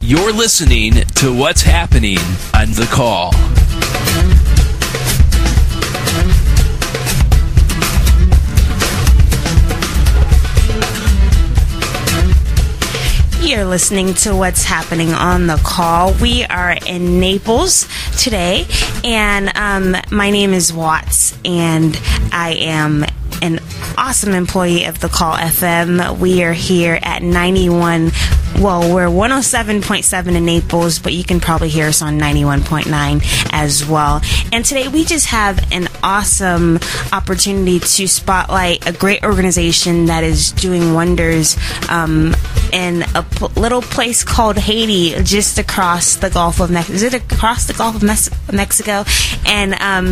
You're listening to What's Happening on The Call. You're listening to What's Happening on The Call. We are in Naples today, and my name is Watts, and I am an awesome employee of The Call FM. We are here at 91. Well, we're 107.7 in Naples, but you can probably hear us on 91.9 as well. And today we just have an awesome opportunity to spotlight a great organization that is doing wonders in a little place called Haiti, just across the Gulf of Mexico. Is it across the Gulf of Mexico? And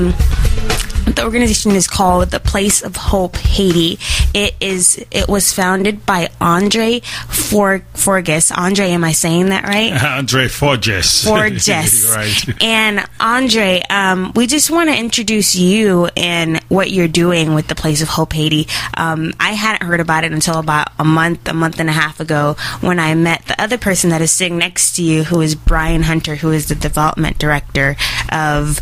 the organization is called The Place of Hope Haiti. It was founded by Andre Forges. Andre, am I saying that right? Andre Forges. Forges. Right. And Andre, we just want to introduce you and what you're doing with The Place of Hope Haiti. I hadn't heard about it until about a month and a half ago when I met the other person that is sitting next to you, who is Brian Hunter, who is the development director of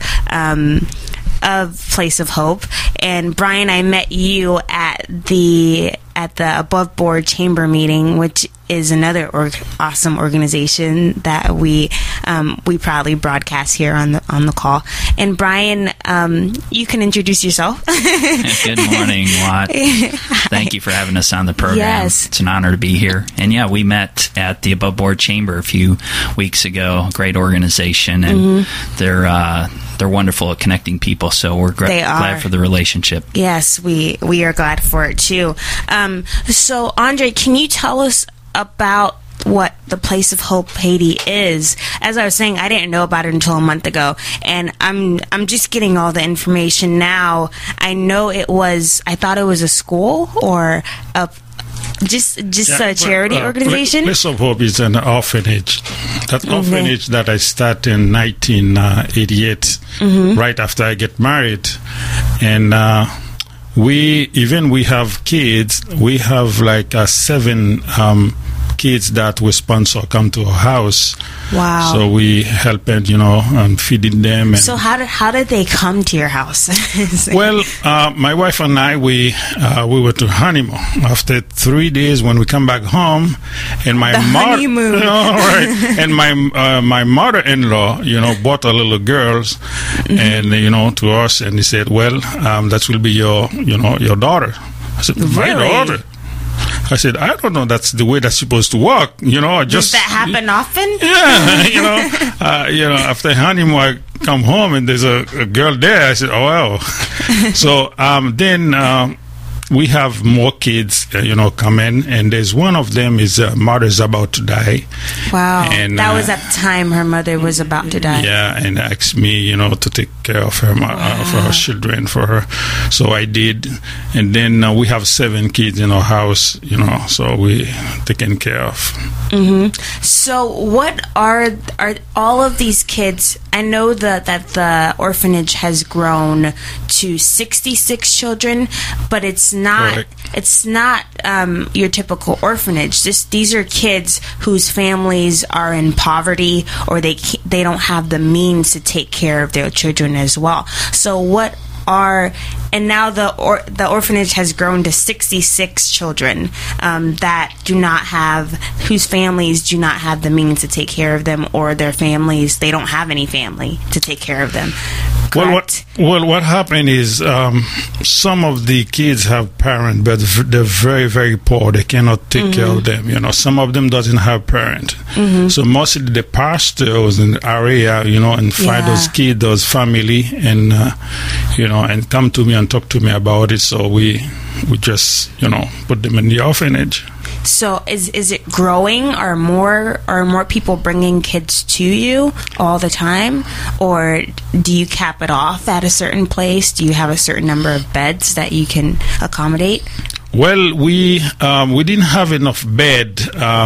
Place of Hope. And Brian, I met you at the Above Board Chamber meeting, which is another awesome organization that we proudly broadcast here on the call. And Brian, you can introduce yourself. Good morning, Watt. Thank you for having us on the program. Yes. It's an honor to be here. And yeah, we met at the Above Board Chamber a few weeks ago. Great organization, and they're wonderful at connecting people, so we're glad for the relationship. Yes, we are glad for it too. So Andre, can you tell us about what the Place of Hope Haiti is? As I was saying, I didn't know about it until a month ago, and I'm just getting all the information now. I thought it was a school or a charity organization. Place of Hope is an orphanage. That orphanage that I started in 1988, right after I get married, and we have kids. We have like 7 kids that we sponsor come to our house. Wow! So we help and feeding them. And so how did they come to your house? Well, my wife and I we were to honeymoon. After 3 days, when we come back home, and my honeymoon, and my mother-in-law, bought a little girls, and to us, and he said, "Well, that will be your daughter." I said, "My daughter." I said, "I don't know. That's the way that's supposed to work." Does that happen often? Yeah, after honeymoon, I come home and there's a girl there. I said, "Oh well." So then we have more kids, come in, and there's one of them is mother's about to die. Wow, and that was at the time her mother was about to die. Yeah, and asked me, to take care of her, of her children for her. So I did, and then we have 7 kids in our house, so we taken care of. So what are all of these kids? I know that the orphanage has grown to 66 children, but it's not. Correct. It's not your typical orphanage. These are kids whose families are in poverty, or they don't have the means to take care of their children as well. So and now the orphanage has grown to 66 children whose families do not have the means to take care of them, or their families, they don't have any family to take care of them. Correct? Well, what happened is some of the kids have parents, but they're very, very poor. They cannot take care of them. Some of them doesn't have parents. So mostly the pastors in the area, and find those kids, those family, and and come to me and talk to me about it. So we just put them in the orphanage. So is it growing? Are more people bringing kids to you all the time, or do you cap it off at a certain place? Do you have a certain number of beds that you can accommodate? Well, we didn't have enough bed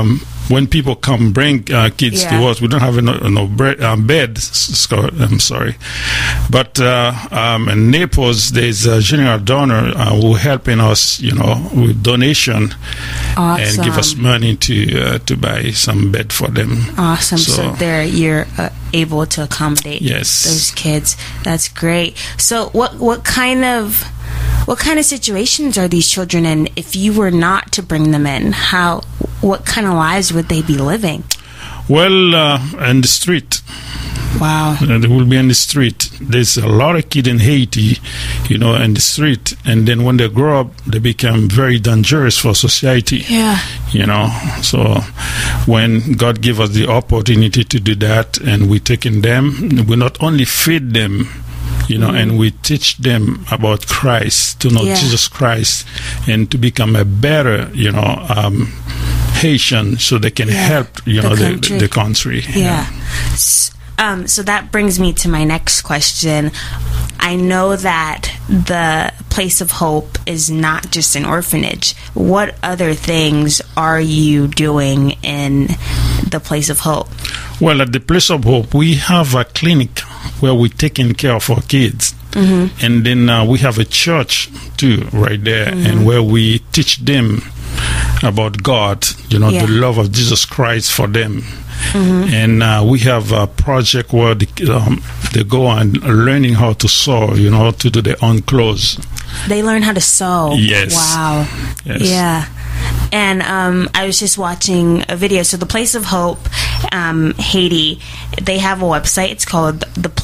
when people come bring kids to us, we don't have no bed. I'm sorry, but in Naples, there's a general donor who helping us, with donation and give us money to buy some bed for them. Awesome. So there, you're able to accommodate those kids. That's great. So what kind of situations are these children in? If you were not to bring them in, what kind of lives would they be living? Well, in the street. Wow. They will be in the street. There's a lot of kids in Haiti, in the street. And then when they grow up, they become very dangerous for society. Yeah. So when God gave us the opportunity to do that, and we taking them, we not only feed them, and we teach them about Christ, to know Jesus Christ, and to become a better, Haitian, so they can help, the country. Yeah. So that brings me to my next question. I know that the Place of Hope is not just an orphanage. What other things are you doing in the Place of Hope? Well, at the Place of Hope, we have a clinic where we're taking care of our kids. Mm-hmm. And then we have a church, too, right there, and where we teach them about God, the love of Jesus Christ for them. Mm-hmm. And we have a project where they go and learning how to sew, to do their own clothes. They learn how to sew. Yes. Wow. Yes. Yeah. And I was just watching a video. So the Place of Hope, Haiti, they have a website. It's called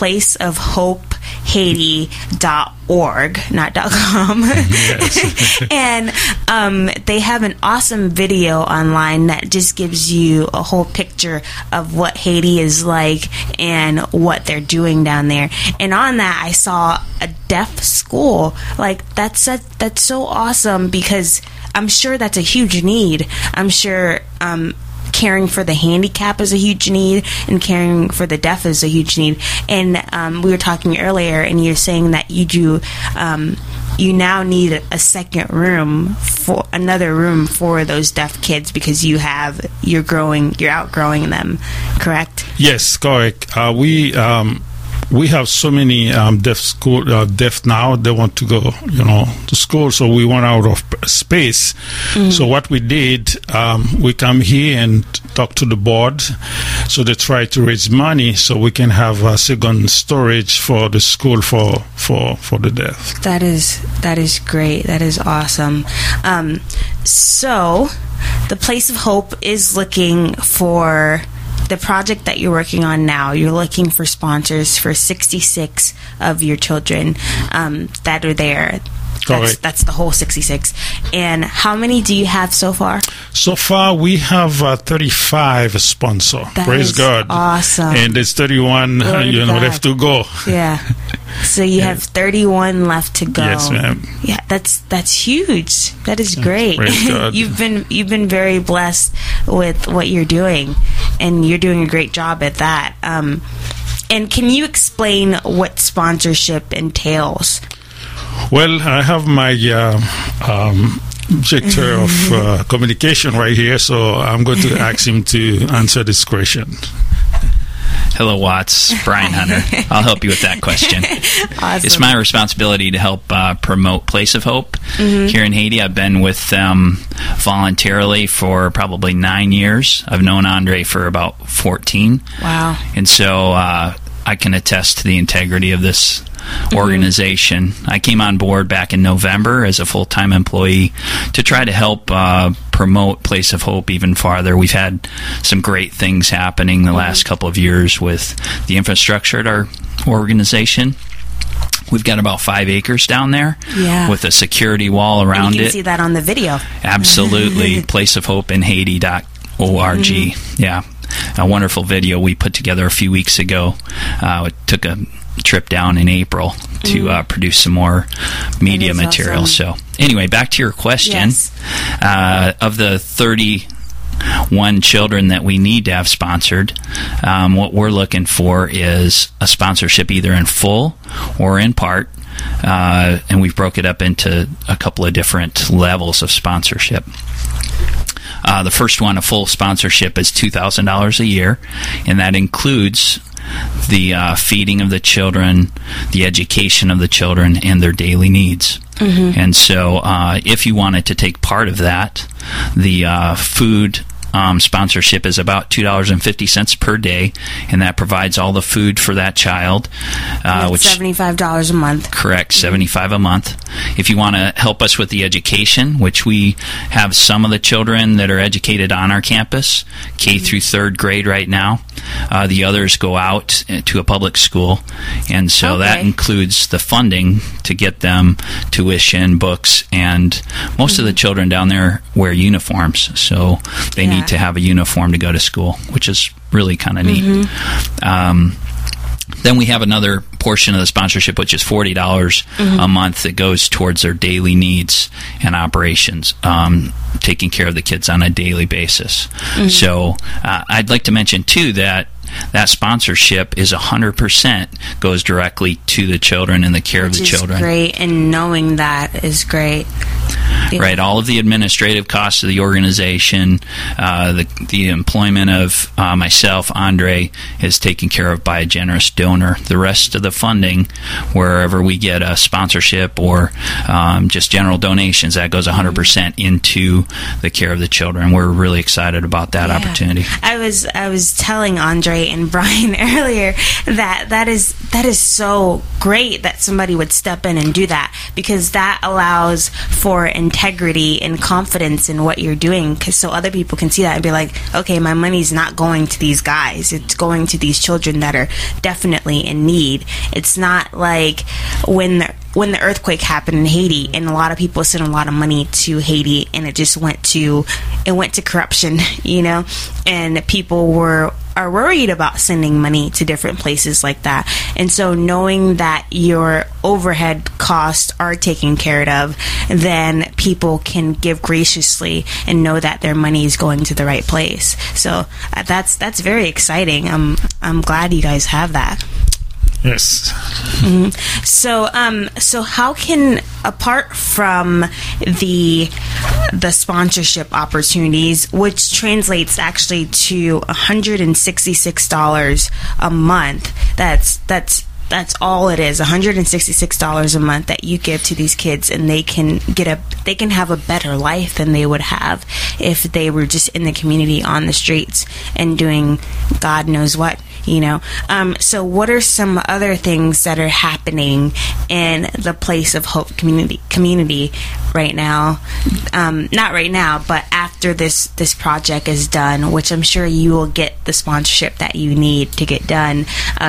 theplaceofhopehaiti.org, not .com. Yes. And they have an awesome video online that just gives you a whole picture of what Haiti is like and what they're doing down there. And on that, I saw a deaf school. Like, that's so awesome, because I'm sure that's a huge need. I'm sure caring for the handicap is a huge need, and caring for the deaf is a huge need. And we were talking earlier, and you're saying that you now need a second room, for another room for those deaf kids, because you're outgrowing them, correct? Yes, correct. We have so many deaf now. They want to go, to school. So we went out of space. Mm-hmm. So what we did, we come here and talk to the board. So they try to raise money so we can have a second storage for the school for the deaf. That is great. That is awesome. So the Place of Hope is looking for the project that you're working on now. You're looking for sponsors for 66 of your children that are there. That's the whole 66. And how many do you have so far? So far, we have 35 sponsors. Praise God. Awesome. And there's 31, left to go. Yeah. So you have 31 left to go. Yes, ma'am. Yeah, that's huge. That is great. Praise God. You've been very blessed with what you're doing, and you're doing a great job at that. And can you explain what sponsorship entails? Well, I have my director of communication right here, so I'm going to ask him to answer this question. Hello, Watts. Brian Hunter. I'll help you with that question. Awesome. It's my responsibility to help promote Place of Hope here in Haiti. I've been with them voluntarily for probably 9 years. I've known Andre for about 14. Wow. And so I can attest to the integrity of this organization. I came on board back in November as a full-time employee to try to help promote Place of Hope even farther. We've had some great things happening the last couple of years with the infrastructure at our organization. We've got about 5 acres down there with a security wall around it. You can see that on the video. Absolutely. placeofhopeinhaiti.org. Yeah. A wonderful video we put together a few weeks ago. It took a trip down in April to produce some more media material. Awesome. So anyway, back to your question. Yes. Of the 31 children that we need to have sponsored, what we're looking for is a sponsorship either in full or in part, and we've broke it up into a couple of different levels of sponsorship. The first one, a full sponsorship, is $2,000 a year, and that includes the feeding of the children, the education of the children, and their daily needs. Mm-hmm. And so if you wanted to take part of that, the food sponsorship is about $2.50 per day, and that provides all the food for that child. Which $75 a month. Correct, $75 a month. If you want to help us with the education, which we have some of the children that are educated on our campus, K through third grade right now. The others go out to a public school, and so that includes the funding to get them tuition, books, and most of the children down there wear uniforms, so they need to have a uniform to go to school, which is really kind of neat. Then we have another portion of the sponsorship, which is $40 a month that goes towards their daily needs and operations, taking care of the kids on a daily basis. So I'd like to mention, too, that sponsorship is 100% goes directly to the children and the care of the children. Great, and knowing that is great. Right, all of the administrative costs of the organization, the employment of myself, Andre, is taken care of by a generous donor. The rest of the funding, wherever we get a sponsorship or just general donations, that goes 100% into the care of the children. We're really excited about that opportunity. I was telling Andre and Brian earlier that is so great that somebody would step in and do that, because that allows for integrity and confidence in what you're doing, because so other people can see that and be like, okay, my money's not going to these guys, it's going to these children that are definitely in need. It's not like when the earthquake happened in Haiti, and a lot of people sent a lot of money to Haiti, and it just went to corruption, and people are worried about sending money to different places like that. And so knowing that your overhead costs are taken care of, then people can give graciously and know that their money is going to the right place. So that's very exciting. I'm glad you guys have that. Yes. Mm-hmm. So how can, apart from the sponsorship opportunities, which translates actually to $166 a month, that's all it is, $166 a month that you give to these kids, and they can have a better life than they would have if they were just in the community on the streets and doing God knows what. So what are some other things that are happening in the Place of Hope community right now? Not right now, but after this project is done, which I'm sure you will get the sponsorship that you need to get done.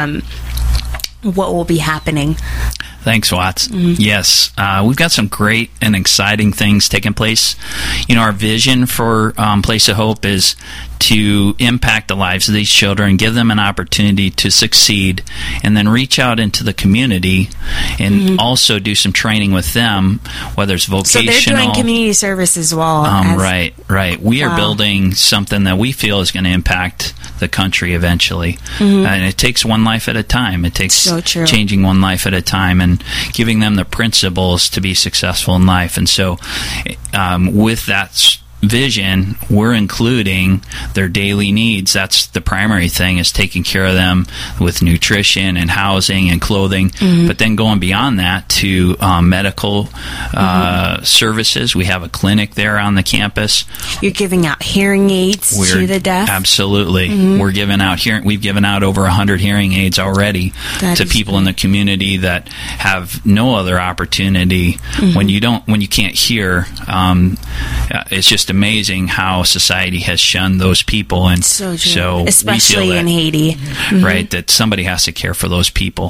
What will be happening? Thanks, Watts. Mm-hmm. Yes, we've got some great and exciting things taking place. Our vision for Place of Hope is to impact the lives of these children, give them an opportunity to succeed, and then reach out into the community and also do some training with them, whether it's vocational. So they're doing community service as well. Right. We are building something that we feel is going to impact the country eventually. And it takes one life at a time. It takes changing one life at a time and giving them the principles to be successful in life. And so with that vision, we're including their daily needs. That's the primary thing, is taking care of them with nutrition and housing and clothing. But then going beyond that to medical services. We have a clinic there on the campus. You're giving out hearing aids to the deaf? Absolutely. We're giving out we've given out over 100 hearing aids already to people in the community that have no other opportunity. When you can't hear, it's just amazing how society has shunned those people, and so especially in Haiti, right? That somebody has to care for those people.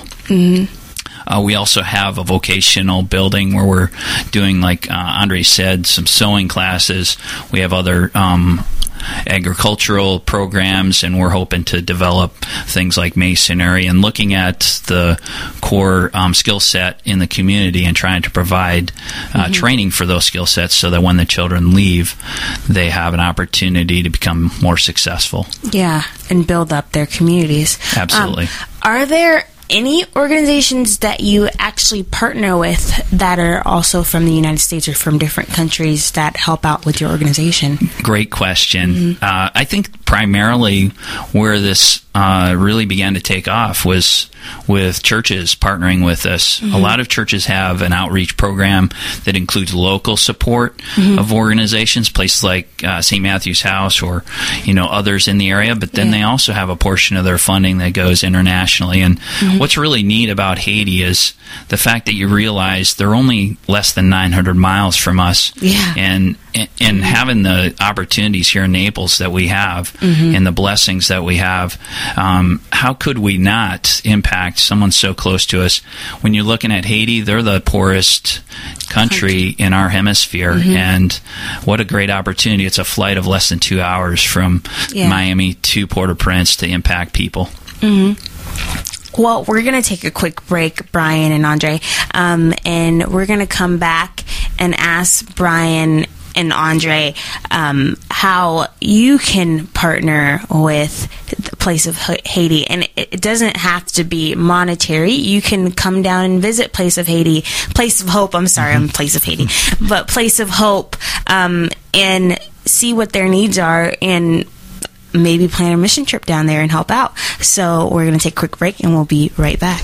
We also have a vocational building where we're doing, like Andre said, some sewing classes. We have other agricultural programs, and we're hoping to develop things like masonry and looking at the core skill set in the community and trying to provide training for those skill sets so that when the children leave, they have an opportunity to become more successful. Yeah, and build up their communities. Absolutely. Are there any organizations that you actually partner with that are also from the United States or from different countries that help out with your organization? Great question. I think primarily where this really began to take off was with churches partnering with us. A lot of churches have an outreach program that includes local support of organizations, places like St. Matthew's House or others in the area, but then they also have a portion of their funding that goes internationally. And what's really neat about Haiti is the fact that you realize they're only less than 900 miles from us. And having the opportunities here in Naples that we have and the blessings that we have, how could we not impact someone so close to us? When you're looking at Haiti, they're the poorest country in our hemisphere, and what a great opportunity. It's a flight of less than 2 hours from Miami to Port-au-Prince to impact people. Well, we're going to take a quick break, Brian and Andre, and we're going to come back and ask Brian and Andre how you can partner with the Place of Haiti. And it doesn't have to be monetary. You can come down and visit Place of Haiti, Place of Hope. I'm sorry, I'm Place of Haiti, but Place of Hope, and see what their needs are and maybe plan a mission trip down there and help out. So we're going to take a quick break and we'll be right back.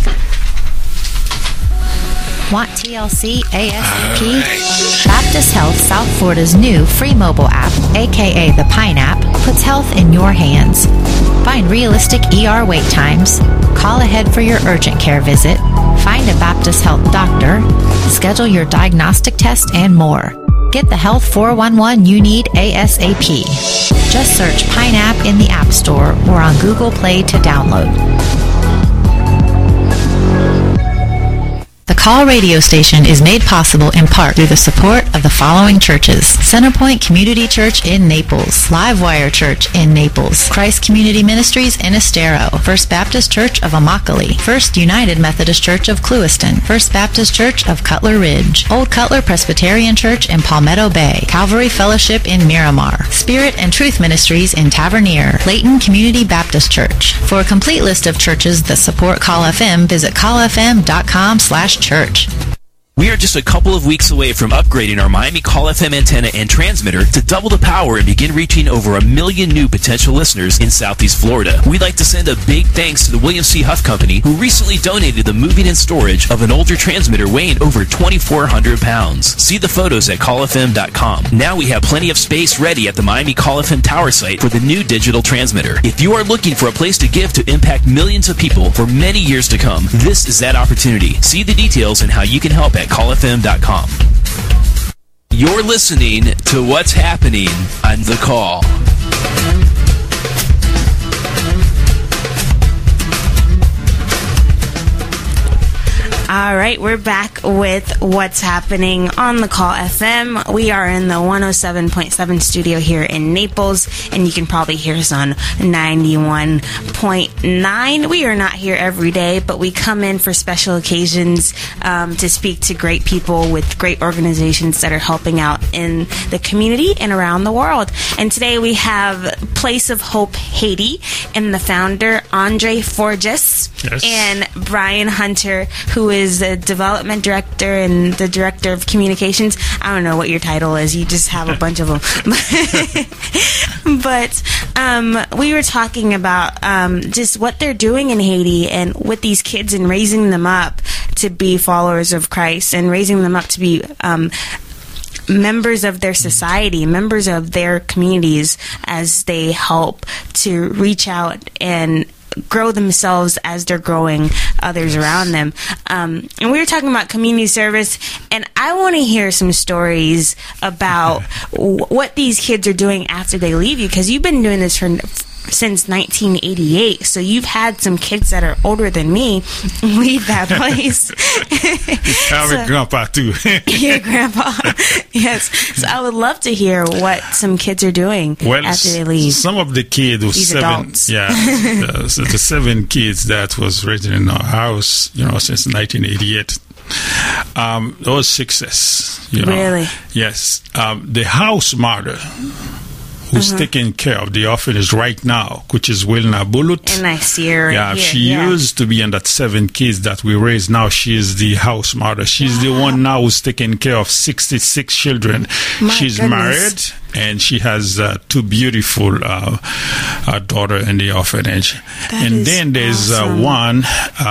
Want TLC ASAP? Baptist Health South Florida's new free mobile app, aka the Pine app, puts health in your hands. Find realistic ER wait times, call ahead for your urgent care visit, find a Baptist Health doctor, schedule your diagnostic test, and more. Get the Health 411 you need ASAP. Just search Pine app in the App Store or on Google Play to download. The Call radio station is made possible in part through the support of the following churches: Centerpoint Community Church in Naples, Livewire Church in Naples, Christ Community Ministries in Estero, First Baptist Church of Immokalee, First United Methodist Church of Clewiston, First Baptist Church of Cutler Ridge, Old Cutler Presbyterian Church in Palmetto Bay, Calvary Fellowship in Miramar, Spirit and Truth Ministries in Tavernier, Layton Community Baptist Church. For a complete list of churches that support Call FM, visit callfm.com/church. We are just a couple of weeks away from upgrading our Miami Call FM antenna and transmitter to double the power and begin reaching over 1 million new potential listeners in Southeast Florida. We'd like to send a big thanks to the William C. Huff Company, who recently donated the moving and storage of an older transmitter weighing over 2,400 pounds. See the photos at callfm.com. Now we have plenty of space ready at the Miami Call FM tower site for the new digital transmitter. If you are looking for a place to give to impact millions of people for many years to come, this is that opportunity. See the details and how you can help at callfm.com. You're listening to What's Happening on The Call. All right, we're back with What's Happening on The Call FM. We are in the 107.7 studio here in Naples, and you can probably hear us on 91.9. We are not here every day, but we come in for special occasions to speak to great people with great organizations that are helping out in the community and around the world. And today we have Place of Hope Haiti and the founder, Andre Forges, and Brian Hunter, who is the development director and the director of communications. I don't know what your title is. You just have a bunch of them. But we were talking about just what they're doing in Haiti and with these kids and raising them up to be followers of Christ and raising them up to be members of their society, members of their communities, as they help to reach out and grow themselves as they're growing others around them. And we were talking about community service, and I want to hear some stories about what these kids are doing after they leave you, because you've been doing this since 1988, so you've had some kids that are older than me leave that place. I'm a grandpa too. Your grandpa, yes. So I would love to hear what some kids are doing after they leave. Some of the kids, these adults, so the 7 kids that was raised in our house, since 1988. Those success, Really? Yes. The house mother who's taking care of the orphanage right now, which is Wilna Bulut. And I see her right Yeah, here. she used to be in that 7 kids that we raised. Now she is the house mother. She's the one now who's taking care of 66 children. She's married, and she has 2 beautiful daughters in the orphanage. And then there's one,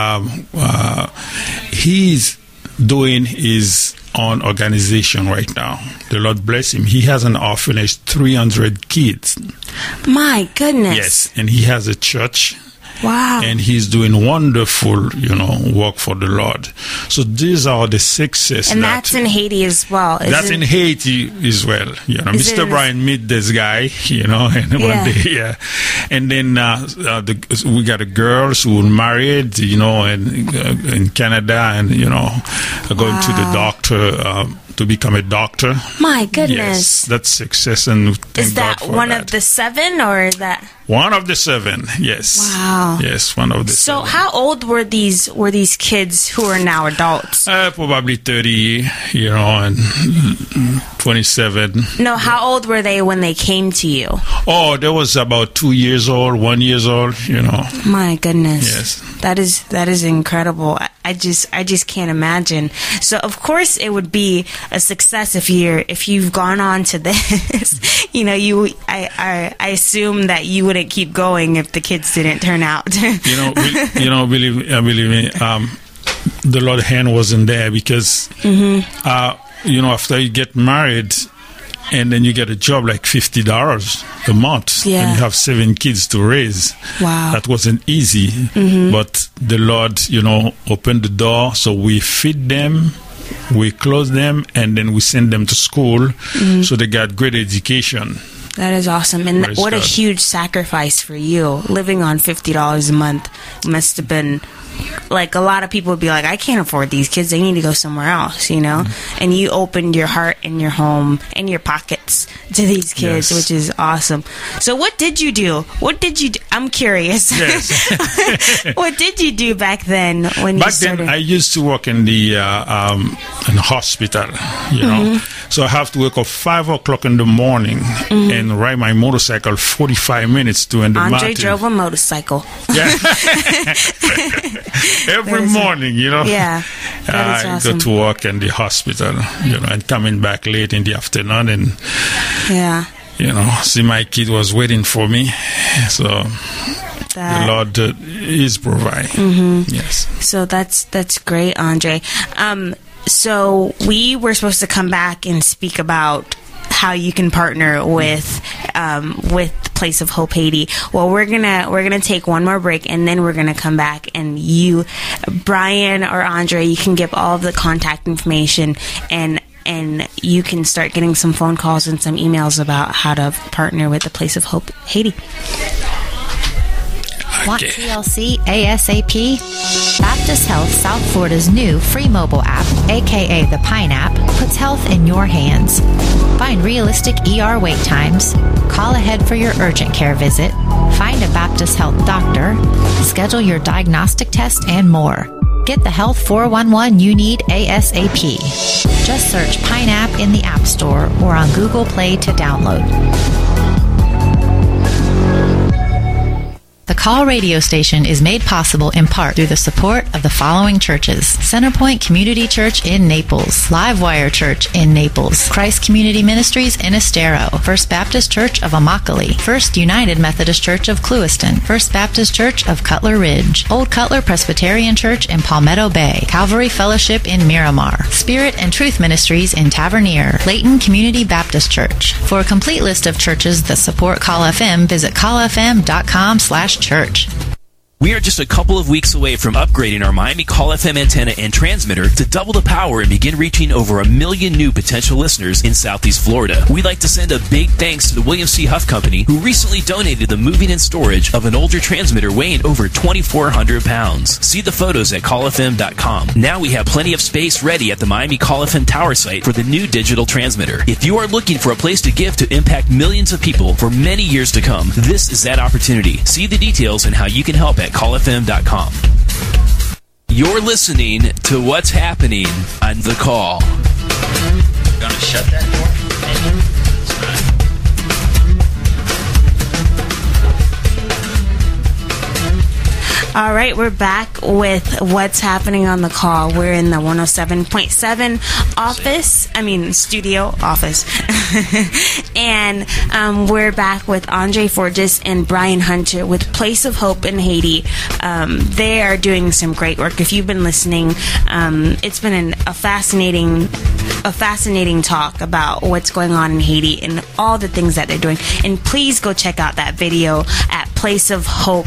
he's doing his own organization right now. The Lord bless him. He has an orphanage, 300 kids. My goodness. Yes, and he has a church. Wow. And he's doing wonderful, work for the Lord. So these are the success. And that's in Haiti as well. That's in Haiti as well. Mr. Brian met this guy, and one day, And then we got girls who are married, in Canada, and going to the doctor. To become a doctor. My goodness. Yes, that's success. And is that one of the 7, or is that one of the 7? Yes. Wow. Yes, one of the 7. So how old were these kids who are now adults? Probably 30, and 27. No, how old were they when they came to you? Oh, they was about 2 years old, 1 year old, My goodness. Yes. That is incredible. I just can't imagine. So of course it would be a success if you've gone on to this. I assume that you wouldn't keep going if the kids didn't turn out. Believe me, the Lord's hand wasn't there because after you get married and then you get a job like $50 a month, and you have 7 kids to raise. Wow. That wasn't easy, but the Lord, opened the door, so we feed them, we close them, and then we send them to school, so they got great education. That is awesome. And what a huge sacrifice for you. Living on $50 a month must have been, like, a lot of people would be like, I can't afford these kids. They need to go somewhere else, And you opened your heart and your home and your pockets to these kids, which is awesome. So what did you do? I'm curious. Yes. What did you do back then when you started? Back then, I used to work in the in hospital, So I have to wake up 5 o'clock in the morning and ride my motorcycle 45 minutes to in the mountain. Andre drove a motorcycle. Yeah. Every morning, Yeah. That is awesome. I go to work in the hospital, and coming back late in the afternoon and, see my kid was waiting for me. So the Lord is providing. Yes. So that's great, Andre. So we were supposed to come back and speak about how you can partner with Place of Hope Haiti. Well, we're gonna take one more break, and then we're gonna come back, and you, Brian or Andre, you can give all of the contact information, and you can start getting some phone calls and some emails about how to partner with the Place of Hope Haiti. Want TLC ASAP? Baptist Health South Florida's new free mobile app, aka the Pine app, puts health in your hands. Find realistic ER wait times, call ahead for your urgent care visit, find a Baptist Health doctor, schedule your diagnostic test, and more. Get the Health 411 you need ASAP. Just search Pine app in the App Store or on Google Play to download. The Call radio station is made possible in part through the support of the following churches: Centerpoint Community Church in Naples, Livewire Church in Naples, Christ Community Ministries in Estero, First Baptist Church of Immokalee, First United Methodist Church of Clewiston, First Baptist Church of Cutler Ridge, Old Cutler Presbyterian Church in Palmetto Bay, Calvary Fellowship in Miramar, Spirit and Truth Ministries in Tavernier, Layton Community Baptist Church. For a complete list of churches that support Call FM, visit callfm.com/church. We are just a couple of weeks away from upgrading our Miami Call FM antenna and transmitter to double the power and begin reaching over 1 million new potential listeners in Southeast Florida. We'd like to send a big thanks to the William C. Huff Company, who recently donated the moving and storage of an older transmitter weighing over 2,400 pounds. See the photos at callfm.com. Now we have plenty of space ready at the Miami Call FM tower site for the new digital transmitter. If you are looking for a place to give to impact millions of people for many years to come, this is that opportunity. See the details and how you can help at callfm.com. You're listening to What's Happening on The Call. Gonna shut that door? All right, we're back with What's Happening on the Call. We're in the 107.7 studio office. And we're back with Andre Forges and Brian Hunter with Place of Hope in Haiti. They are doing some great work. If you've been listening, it's been a fascinating talk about what's going on in Haiti and all the things that they're doing. And please go check out that video at Place of Hope.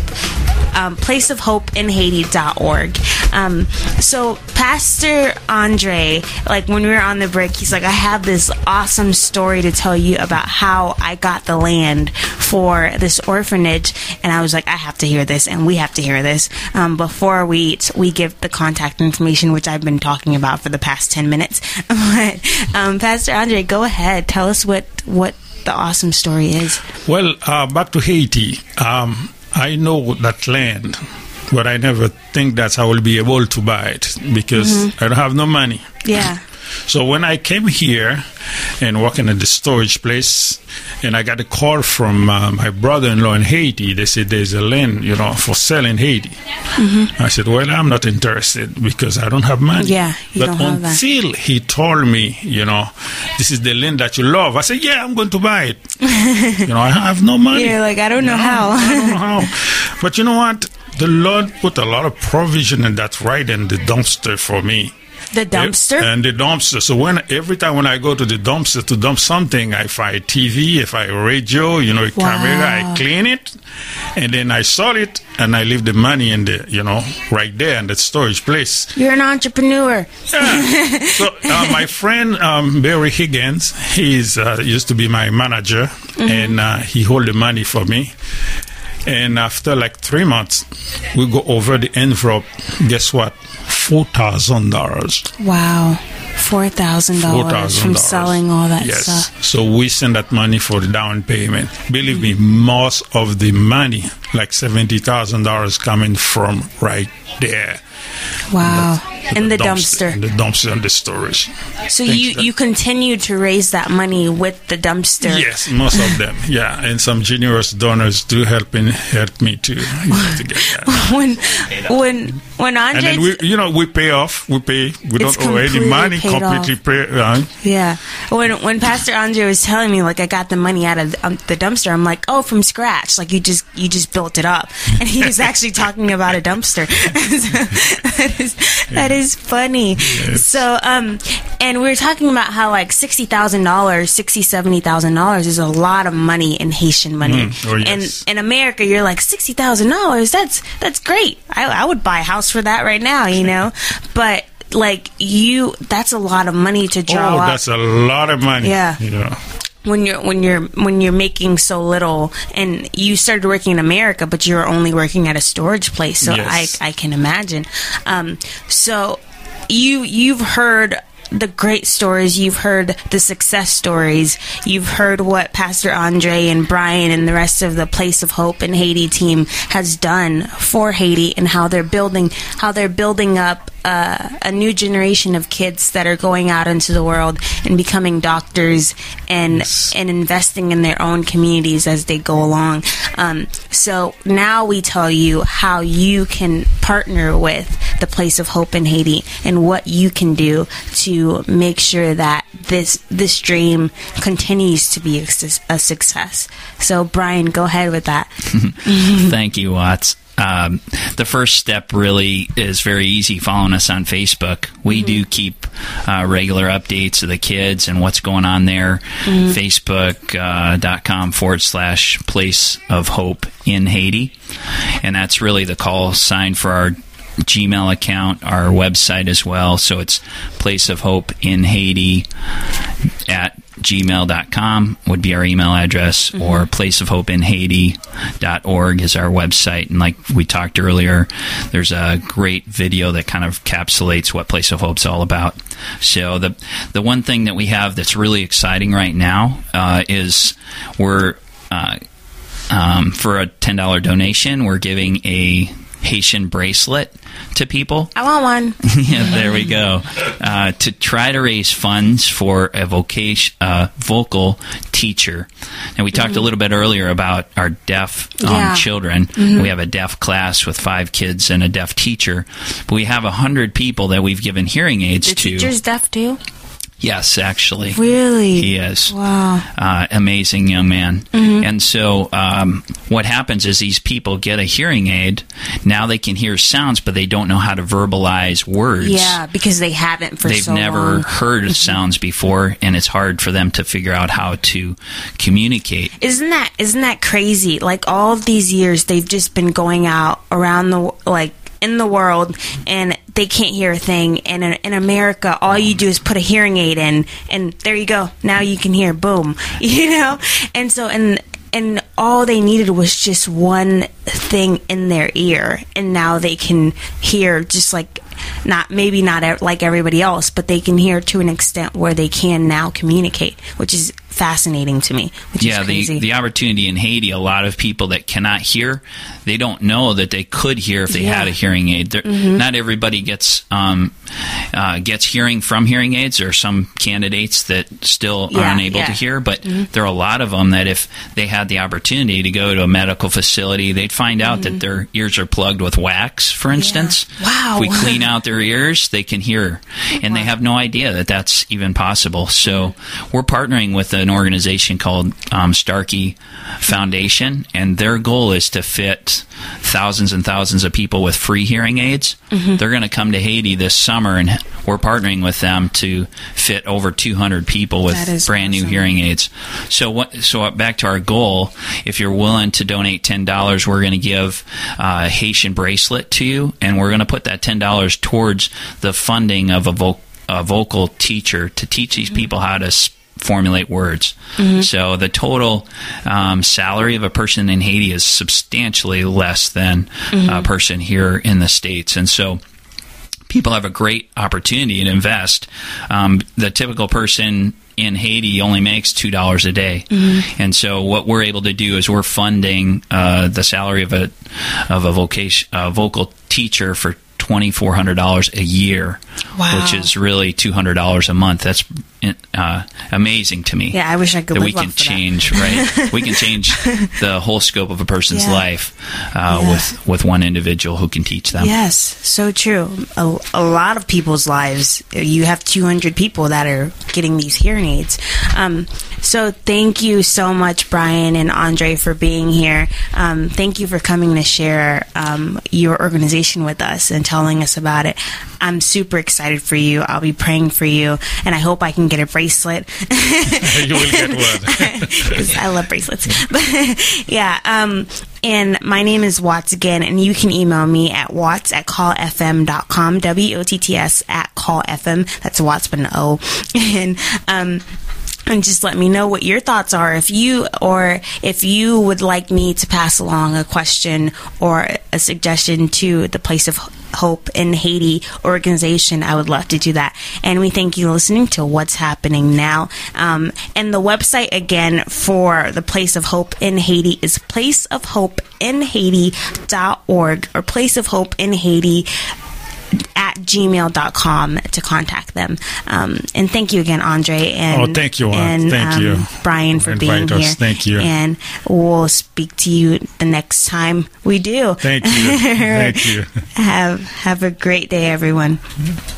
placeofhopeinhaiti.org. So Pastor Andre, like when we were on the break, he's like, I have this awesome story to tell you about how I got the land for this orphanage. And I was like, I have to hear this, and we have to hear this before we give the contact information, which I've been talking about for the past 10 minutes. But Pastor Andre, go ahead. Tell us what the awesome story is. Well, back to Haiti. I know that land, but I never think that I will be able to buy it because I don't have no money. Yeah. So when I came here and working at the storage place, and I got a call from my brother-in-law in Haiti, they said there's a land, for sale in Haiti. I said, well, I'm not interested because I don't have money. Yeah, but until he told me, this is the land that you love, I said, yeah, I'm going to buy it. I have no money. You're like, I don't know how. I don't know how. But you know what? The Lord put a lot of provision in that right in the dumpster for me. The dumpster? And the dumpster. So every time when I go to the dumpster to dump something, if I TV, if I radio, a camera, I clean it, and then I sell it, and I leave the money in the, right there in the storage place. You're an entrepreneur. Yeah. So my friend Barry Higgins, he's used to be my manager, and he hold the money for me. And after like 3 months, we go over the envelope. Guess what? $4,000. Wow. $4,000 from selling all that stuff. So we send that money for the down payment. Believe me, most of the money, like $70,000, coming from right there. Wow. In the dumpster. In the dumpster and the storage. So you continue to raise that money with the dumpster? Yes, most of them. Yeah, and some generous donors do help me to get that. when Andre, and then we pay off. We don't owe any money. Completely pay. Yeah. When Pastor Andre was telling me like I got the money out of the dumpster, I'm like, oh, from scratch. Like you just built it up, and he was actually talking about a dumpster. That is funny. Yes. So, and we were talking about how like $70,000 is a lot of money in Haitian money. And in America, you're like $60,000. That's great. I would buy a house for that right now, But like that's a lot of money to draw up. That's a lot of money. Yeah. When you're making so little, and you started working in America, but you're only working at a storage place, so yes. I can imagine. So you've heard the great stories, you've heard the success stories, you've heard what Pastor Andre and Brian and the rest of the Place of Hope in Haiti team has done for Haiti, and how they're building up a new generation of kids that are going out into the world and becoming doctors and investing in their own communities as they go along. So now we tell you how you can partner with the Place of Hope in Haiti and what you can do to make sure that this dream continues to be a success. So Brian, go ahead with that. Thank you, Watts. The first step really is very easy. Following us on Facebook. We do keep regular updates of the kids and what's going on there. Facebook.com/Place of Hope in Haiti. And that's really the call sign for our Gmail account, our website as well. So it's Place of Hope in Haiti at gmail.com would be our email address, or placeofhopeinhaiti.org is our website. And like we talked earlier, there's a great video that kind of encapsulates what Place of Hope's all about. So the one thing that we have that's really exciting right now is we're for a $10 donation, we're giving a Haitian bracelet to people. I want one. Yeah, there we go. To try to raise funds for a vocal teacher. And we talked a little bit earlier about our deaf children. We have a deaf class with 5 kids and a deaf teacher. But we have 100 people that we've given hearing aids to. The teacher's deaf too? Yes, actually. Really? He is. Wow. Amazing young man. And so what happens is these people get a hearing aid. Now they can hear sounds, but they don't know how to verbalize words. Yeah, because they haven't for so long. They've never heard sounds before, and it's hard for them to figure out how to communicate. Isn't that crazy? Like, all of these years, they've just been going out around in the world, and they can't hear a thing. And in America, all you do is put a hearing aid in, and there you go. Now you can hear. Boom. And so, and all they needed was just one thing in their ear, and now they can hear just like, not like everybody else, but they can hear to an extent where they can now communicate, which is fascinating to me. Which is crazy. The opportunity in Haiti, a lot of people that cannot hear, they don't know that they could hear if they had a hearing aid. Not everybody gets hearing from hearing aids. There are some candidates that still aren't able to hear, but there are a lot of them that if they had the opportunity to go to a medical facility, they'd find out that their ears are plugged with wax, for instance. Wow. If we clean out their ears, they can hear, and they have no idea that that's even possible. So we're partnering with an organization called Starkey Foundation, and their goal is to fit thousands and thousands of people with free hearing aids. They're going to come to Haiti this summer, and we're partnering with them to fit over 200 people with brand new hearing aids. So back to our goal, if you're willing to donate $10, we're going to give a Haitian bracelet to you, and we're going to put that $10 towards the funding of a vocal teacher to teach these people how to formulate words. So the total salary of a person in Haiti is substantially less than a person here in the States. And so people have a great opportunity to invest. The typical person in Haiti only makes $2 a day. And so what we're able to do is we're funding the salary of a vocal teacher for $2,400 a year, which is really $200 a month. That's amazing to me. Yeah, I wish I could. That we can change, right? We can change the whole scope of a person's life with one individual who can teach them. Yes, so true. A lot of people's lives. You have 200 people that are getting these hearing aids. So thank you so much, Brian and Andre, for being here. Thank you for coming to share your organization with us and telling us about it. I'm super excited for you. I'll be praying for you, and I hope I can get a bracelet. You will get one. Because I love bracelets. And my name is Watts again, and you can email me at watts@callfm.com, WOTTS@callfm. That's Watts with an O. And just let me know what your thoughts are. If you would like me to pass along a question or a suggestion to the Place of Hope in Haiti organization, I would love to do that. And we thank you for listening to What's Happening Now. And the website again for the Place of Hope in Haiti is placeofhopeinhaiti.org or placeofhopeinhaiti at gmail.com to contact them. And thank you again, Andre. And, thank you. Thank you, Brian, for being here. Thank you. And we'll speak to you the next time we do. Thank you. Thank you. Have a great day, everyone.